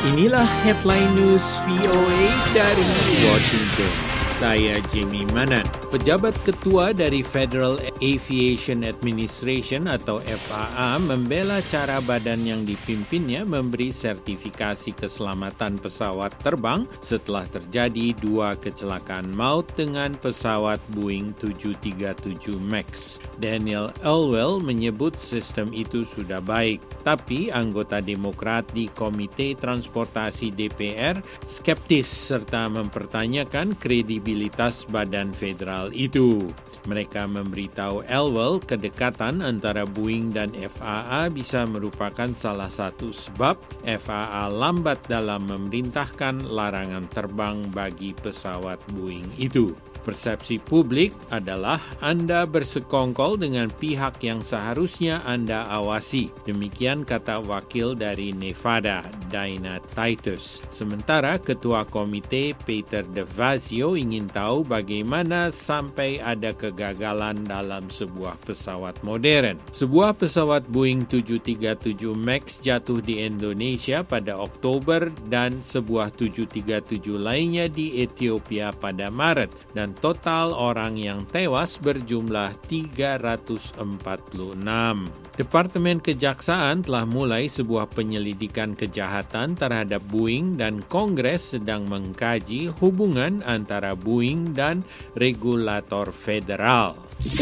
Inilah headline news VOA dari Washington. Saya Jimmy Manan. Pejabat ketua dari Federal Aviation Administration atau FAA membela cara badan yang dipimpinnya memberi sertifikasi keselamatan pesawat terbang setelah terjadi 2 kecelakaan maut dengan pesawat Boeing 737 MAX. Daniel Elwell menyebut sistem itu sudah baik, tapi anggota Demokrat di Komite Transportasi DPR skeptis serta mempertanyakan kredibilitas badan federal itu. Mereka memberitahu Elwell kedekatan antara Boeing dan FAA bisa merupakan salah satu sebab FAA lambat dalam memerintahkan larangan terbang bagi pesawat Boeing itu. Persepsi publik adalah Anda bersekongkol dengan pihak yang seharusnya Anda awasi. Demikian kata wakil dari Nevada, Dina Titus. Sementara Ketua Komite Peter DeVazio ingin tahu bagaimana sampai ada kegagalan dalam sebuah pesawat modern. Sebuah pesawat Boeing 737 MAX jatuh di Indonesia pada Oktober dan sebuah 737 lainnya di Ethiopia pada Maret. Dan total orang yang tewas berjumlah 346. Departemen Kejaksaan telah mulai sebuah penyelidikan kejahatan terhadap Boeing dan Kongres sedang mengkaji hubungan antara Boeing dan regulator federal.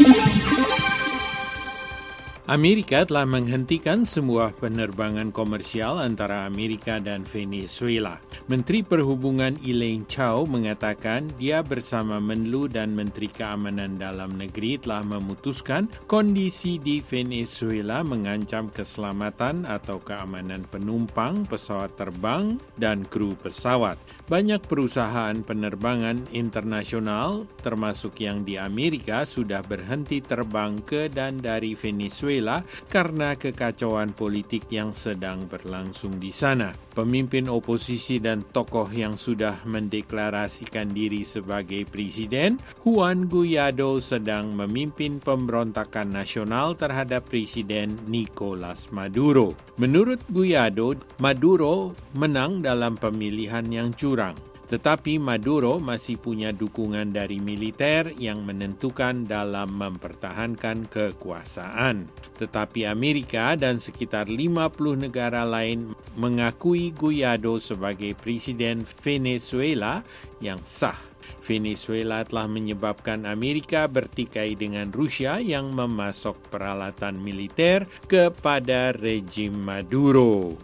Amerika telah menghentikan semua penerbangan komersial antara Amerika dan Venezuela. Menteri Perhubungan Elaine Chao mengatakan dia bersama Menlu dan Menteri Keamanan Dalam Negeri telah memutuskan kondisi di Venezuela mengancam keselamatan atau keamanan penumpang, pesawat terbang, dan kru pesawat. Banyak perusahaan penerbangan internasional, termasuk yang di Amerika, sudah berhenti terbang ke dan dari Venezuela karena kekacauan politik yang sedang berlangsung di sana. Pemimpin oposisi dan tokoh yang sudah mendeklarasikan diri sebagai presiden, Juan Guaido sedang memimpin pemberontakan nasional terhadap Presiden Nicolas Maduro. Menurut Guaido, Maduro menang dalam pemilihan yang curang. Tetapi Maduro masih punya dukungan dari militer yang menentukan dalam mempertahankan kekuasaan. Tetapi Amerika dan sekitar 50 negara lain mengakui Guaido sebagai presiden Venezuela yang sah. Venezuela telah menyebabkan Amerika bertikai dengan Rusia yang memasok peralatan militer kepada rejim Maduro.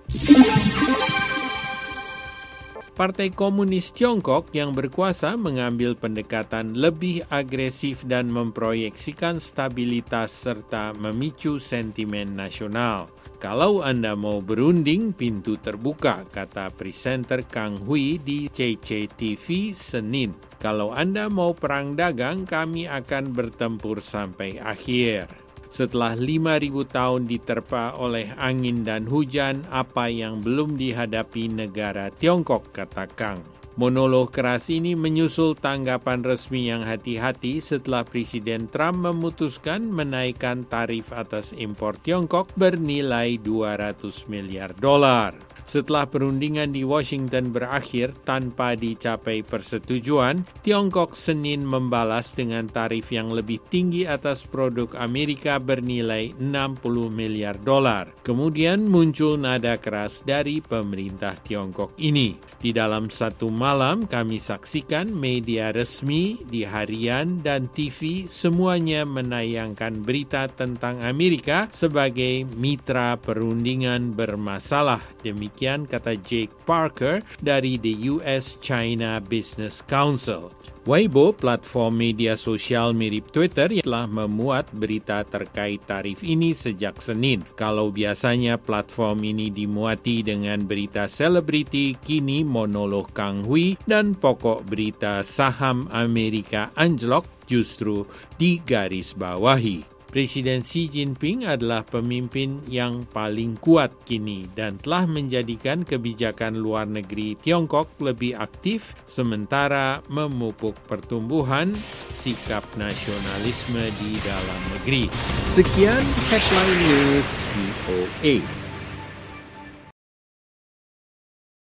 Partai Komunis Tiongkok yang berkuasa mengambil pendekatan lebih agresif dan memproyeksikan stabilitas serta memicu sentimen nasional. Kalau Anda mau berunding, pintu terbuka, kata presenter Kang Hui di CCTV Senin. Kalau Anda mau perang dagang, kami akan bertempur sampai akhir. Setelah 5.000 tahun diterpa oleh angin dan hujan, apa yang belum dihadapi negara Tiongkok, kata Kang. Monolog keras ini menyusul tanggapan resmi yang hati-hati setelah Presiden Trump memutuskan menaikkan tarif atas impor Tiongkok bernilai $200 miliar. Setelah perundingan di Washington berakhir tanpa dicapai persetujuan, Tiongkok Senin membalas dengan tarif yang lebih tinggi atas produk Amerika bernilai $60 miliar. Kemudian muncul nada keras dari pemerintah Tiongkok ini. Di dalam satu malam kami saksikan media resmi di harian dan TV semuanya menayangkan berita tentang Amerika sebagai mitra perundingan bermasalah. Demikian kata Jake Parker dari The US-China Business Council. Weibo, platform media sosial mirip Twitter, telah memuat berita terkait tarif ini sejak Senin. Kalau biasanya platform ini dimuati dengan berita selebriti, kini monolog Kang Hui dan pokok berita saham Amerika anjlok justru digarisbawahi. Presiden Xi Jinping adalah pemimpin yang paling kuat kini dan telah menjadikan kebijakan luar negeri Tiongkok lebih aktif sementara memupuk pertumbuhan sikap nasionalisme di dalam negeri. Sekian Headline News VOA.